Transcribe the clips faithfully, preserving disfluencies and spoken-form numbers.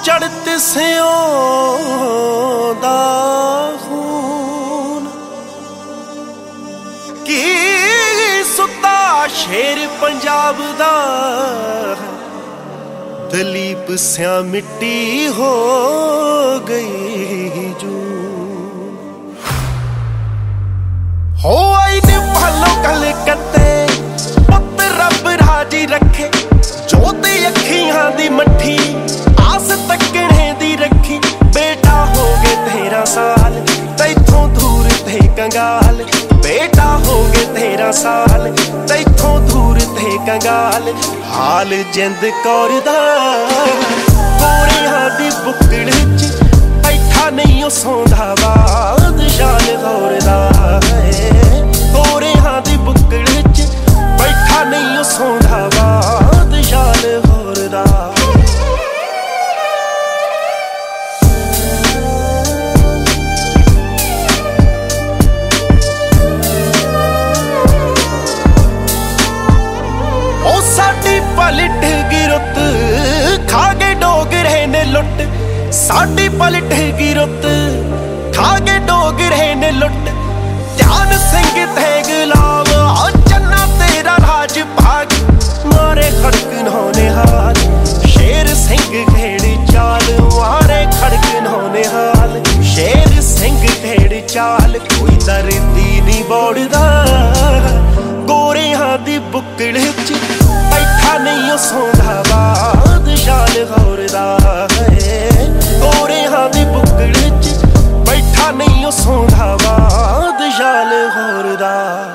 चढ़त सियों दा खून की सुता शेर पंजाब दा दलीप स्या मिट्टी हो गई जू हो आई ने भालो कल कते पुत रब राजी रखे जोते अखियां दी मट्ठी आस तकने दी रखी बेटा हो गए तेरह साल तैथों दूर थे कंगाल बेटा हो गए तेरह साल तैथों दूर थे कंगाल हाल जिंद कौर दा गोरियां दी बुकड़ च बैठा नहीं ओ सौंदा बादशाह गौर दा गोरियां दी बुकड़ च बैठा नहीं ओ सौंदा बादशाह गौर दा पलट गिरुत खा गए डोगरे ने लुट साडी पलट गिरुत खा गए डोगरे ने लुट ध्यान सिंह ते गुलाब चन्ना तेरा राज भाग मारे खड़क नौने हाल शेर सिंह खेड़ चाल मारे खड़क नौने हाल शेर सिंह खेड़ चाल कोई दर्दी नहीं बोड़दा गोरियां दी बुकड़ च बैठा नहीं ओ सौंदा बादशाह गौर दा गोरियां दी बुकड़ च बैठा नहीं ओ सौंदा बादशाह गौर दा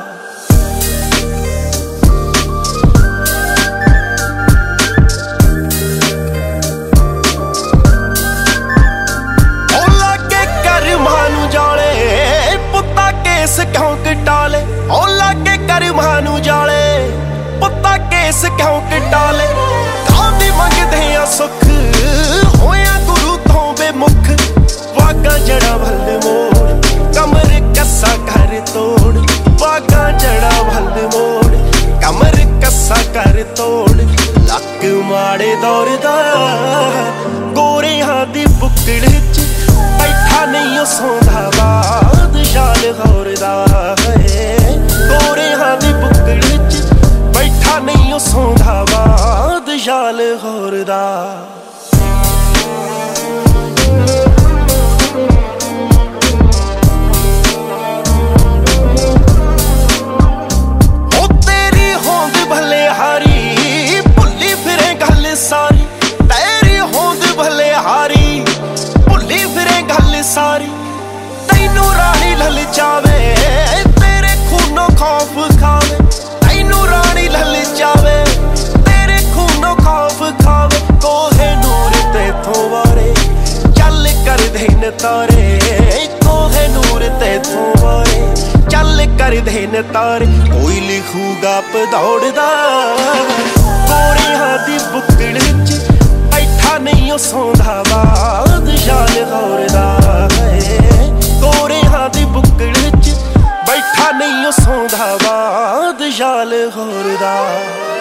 ओ लागे कर मानू जाले पुत्ता केस क्यों कटाले ओ लागे कर मानू जाले पुत्ता केस क्यों कटाले कांदी मंगदे आ सुख होया गुरु तो बेमुख वागा जड़ा भल मोड़ कमर कसा कर तोड़ वागा जड़ा भल मोड़ कमर कसा कर तोड़ लक माड़े दौर दा गोरियां दी बुकड़ च बैठा नहीं ओ सौंदा बादशाह गौर दा गोरियां दी बुकड़ च बैठा नहीं ओ सौंदा बादशाह गौर दा ओ तेरी होंद भले हारी भुल्ली फिरे गल सारी तेरी होंद भले हारी भुल्ली फिरे गल सारी तैनू रानी ललचावे तेरे खूनों खौफ खावे तैनू रानी ललचावे तेरे खूनों खौफ खावे कोहे नूर तेथों वारे चल कर दे तारे कोहे नूर तेथों वारे चल कर दे तारे कोई लिखूगा पदौड़दा गोरियां दी बुकड़ च बैठा नहीं ओ सौंदा बादशाह गौर दा गोरियां दी बुकड़ च बैठा नहीं ओ सौंदा बादशाह गौर दा।